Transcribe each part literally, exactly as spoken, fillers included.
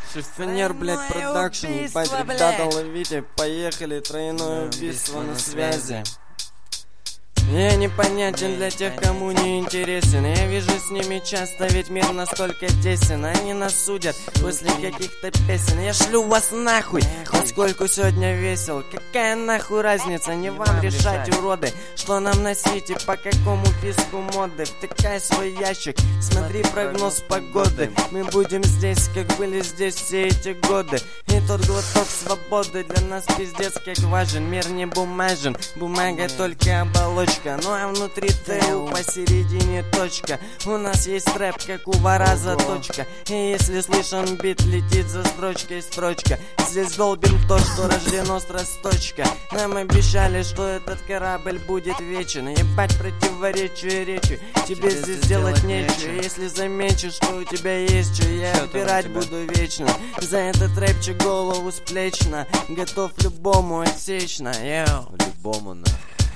Шифонер, блять, продакшн, ебать, ребята, ловите, поехали, тройное убийство на связи. Я непонятен для тех, кому не интересен. Я вижу с ними часто, ведь мир настолько тесен. Они нас судят после каких-то песен. Я шлю вас нахуй, поскольку сегодня весел. Какая нахуй разница, не вам решать, уроды, что нам носить и по какому писку моды. Втыкай свой ящик, смотри прогноз погоды. Мы будем здесь, как были здесь все эти годы. И тот глоток свободы для нас пиздец как важен. Мир не бумажен, бумага только оболочка. Ну а внутри ТУ посередине точка. У нас есть рэп, как у вора заточка. И если слышен бит, летит за строчкой строчка. Здесь долбим то, что рождено с росточка. Нам обещали, что этот корабль будет вечен. Ебать противоречие речи, тебе здесь делать нечего. Если замечу, что у тебя есть что, я отбирать буду вечно. За этот рэпчик голову с плеч на. Готов любому отсечно, йоу. Любому на.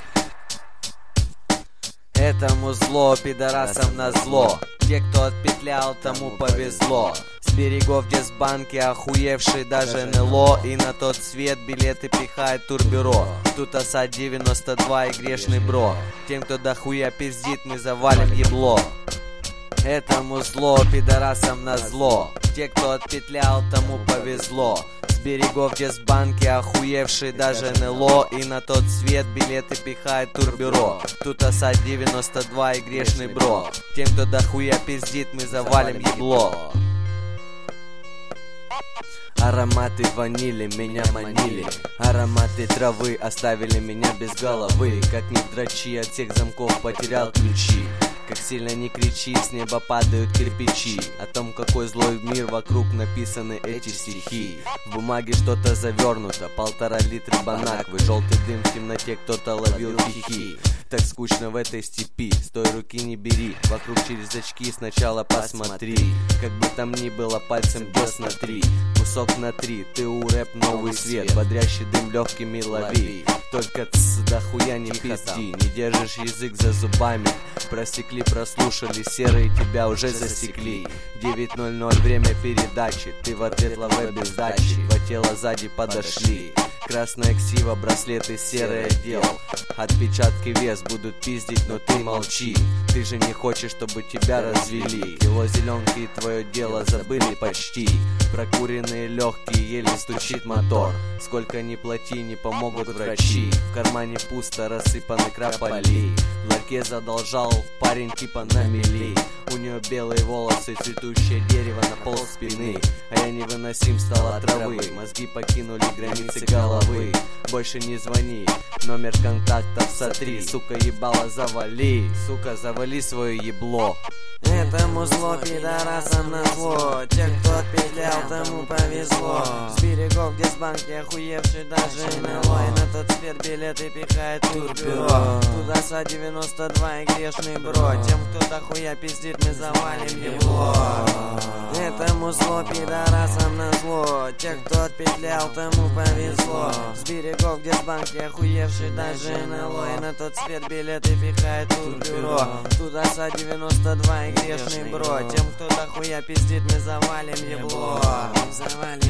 Этому зло, пидорасам на зло. Те, кто отпетлял, тому повезло. С берегов Десбанки охуевший даже эн эл о. И на тот свет билеты пихает турбюро. Тут АСАД девяносто два и грешный бро. Тем, кто дохуя пиздит, мы завалим ебло. Этому зло, пидорасам на зло. Те, кто отпетлял, тому повезло. С берегов Десбанки охуевший даже эн эл о. И на тот свет билеты пихает турбюро. Тут АСАД девяносто два и грешный бро. Тем, кто дохуя пиздит, мы завалим ебло. Ароматы ванили меня манили. Ароматы травы оставили меня без головы. Как ни дрочи, от всех замков потерял ключи. Как сильно не кричи, с неба падают кирпичи. О том, какой злой мир вокруг написаны эти стихи. В бумаге что-то завернуто, полтора литра банаквы. Желтый дым в темноте, кто-то ловил хихи. Так скучно в этой степи, с той руки не бери. Вокруг через очки сначала посмотри. Как бы там ни было, пальцем десна три. Кусок на три, ты у рэп новый свет. Бодрящий дым легкими лови. Только тс, да хуя не пизди. Не держишь язык за зубами. Просекли, прослушали, серые тебя уже засекли. девять ноль ноль, время передачи. Ты в ответ лаве без дачи. Два тела сзади подошли. Красная ксива, браслеты, серый отдел. Отпечатки вес будут пиздить, но ты молчи. Ты же не хочешь, чтобы тебя развели. Кило зеленки и твое дело забыли почти. Прокуренные легкие, еле стучит мотор. Сколько ни плати, не помогут врачи. В кармане пусто, рассыпаны краполи. В ларьке задолжал парень типа на мели. У нее белые волосы, цветущее дерево на пол спины. А я невыносим стал от травы. Мозги покинули границы головы. Больше не звони, номер контактов сотри. Сука, ебало завали. Сука, завали свое ебло. Этому зло, пидорасам на зло. Те, кто отпетлял, тому повезло. С берегов Десбанки охуевший даже эн эл о. И на тот свет билеты пихает турбюро. Туда АСАД девяносто два и грешный бро. Тем, кто дохуя пиздит, мы завалим ебло. Этому зло, пидорасам на зло. Те, кто отпетлял, тому повезло. С берегов Десбанки охуевший даже эн эл о. И на тот свет билеты пихает турбюро. Туда АСАД девяносто два и грешный бро. Тем, кто дохуя пиздит, мы завалим ебло. Завалим.